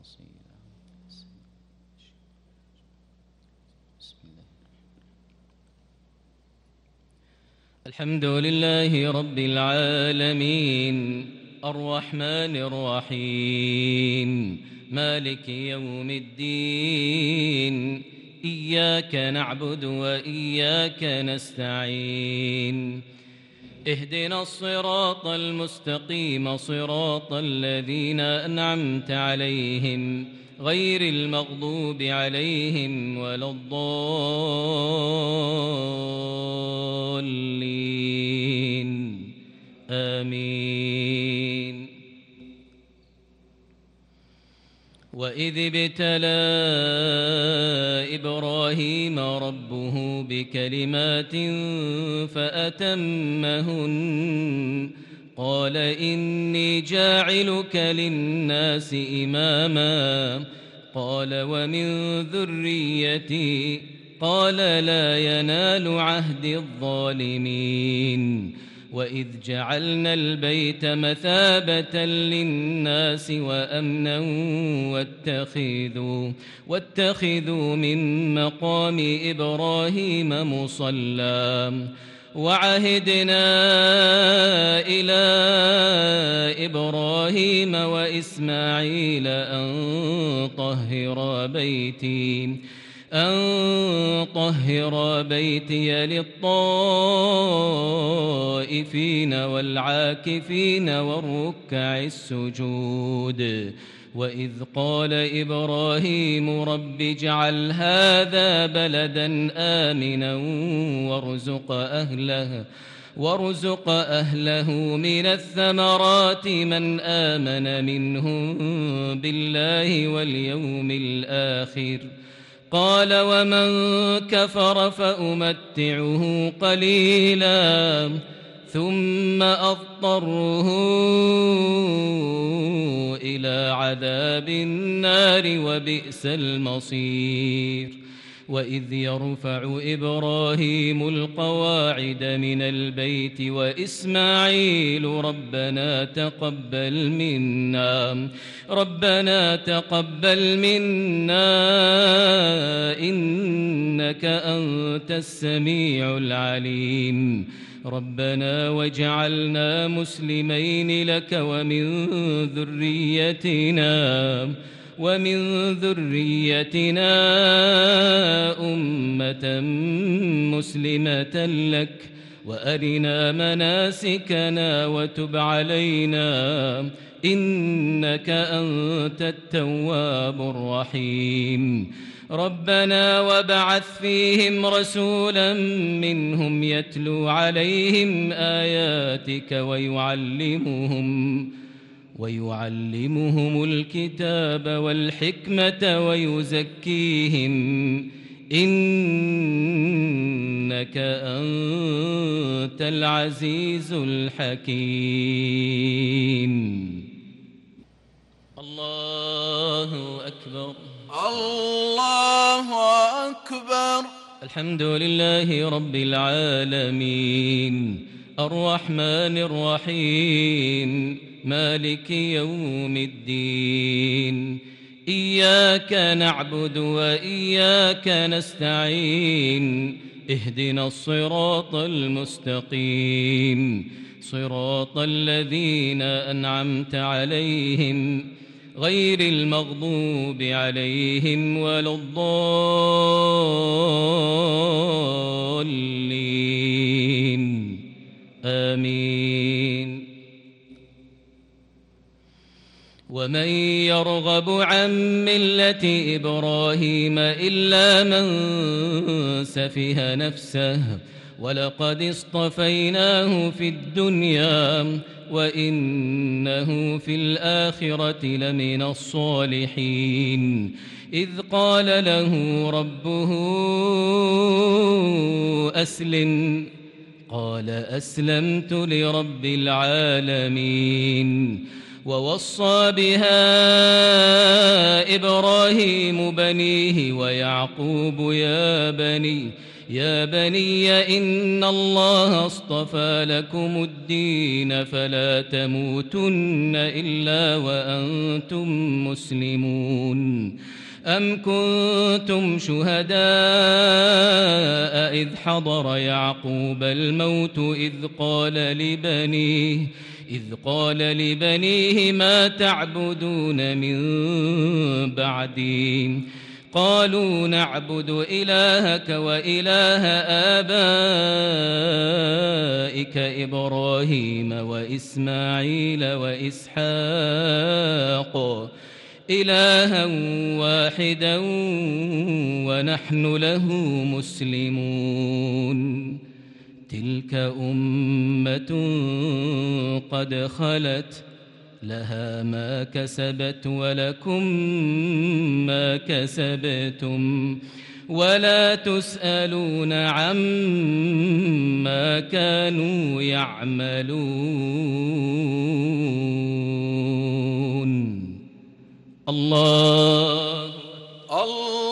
بسم الله. الحمد لله رب العالمين الرحمن الرحيم مالك يوم الدين إياك نعبد وإياك نستعين اهدنا الصراط المستقيم صراط الذين أنعمت عليهم غير المغضوب عليهم ولا الضالين آمين. وإذ ابتلى إبراهيم ربه بكلمات فأتمهن قال إني جاعلك للناس إماما قال ومن ذريتي قال لا ينال عهد الظالمين. وإذ جعلنا البيت مثابة للناس وأمنا واتخذوا من مقام إبراهيم مصلى وعهدنا إلى إبراهيم وإسماعيل أن طهر بيتي للطائفين والعاكفين والركع السجود. وإذ قال إبراهيم رب اجعل هذا بلدا آمنا وارزق أهله من الثمرات من آمن منهم بالله واليوم الآخر قال ومن كفر فأمتعه قليلا ثم أضطره إلى عذاب النار وبئس المصير. وإذ يرفع إبراهيم القواعد من البيت وإسماعيل ربنا تقبل منا إنك أنت السميع العليم ربنا واجعلنا مسلمين لك ومن ذريتنا أمة مسلمة لك وأرنا مناسكنا وتب علينا إنك أنت التواب الرحيم. ربنا وابعث فيهم رسولا منهم يتلو عليهم آياتك ويعلمهم الكتاب والحكمة ويزكيهم إنك أنت العزيز الحكيم. الله أكبر الله أكبر. الحمد لله رب العالمين الرحمن الرحيم مالك يوم الدين إياك نعبد وإياك نستعين اهدنا الصراط المستقيم صراط الذين أنعمت عليهم غير المغضوب عليهم ولا الضالين آمين. ومن يرغب عن ملة إبراهيم إلا من سفه نفسه ولقد اصطفيناه في الدنيا وإنه في الآخرة لمن الصالحين. إذ قال له ربه أسلم قال أسلمت لرب العالمين. ووصى بها إبراهيم بنيه ويعقوب يا بني إن الله اصطفى لكم الدين فلا تموتن إلا وأنتم مسلمون أم كنتم شهداء إذ حضر يعقوب الموت إذ قال لبنيه ما تعبدون من بعدي قالوا نعبد إلهك وإله آبائك إبراهيم وإسماعيل وإسحاق إلها واحدا ونحن له مسلمون تلك أمة قد خلت لها ما كسبت ولكم ما كسبتم ولا تسألون عما كانوا يعملون الله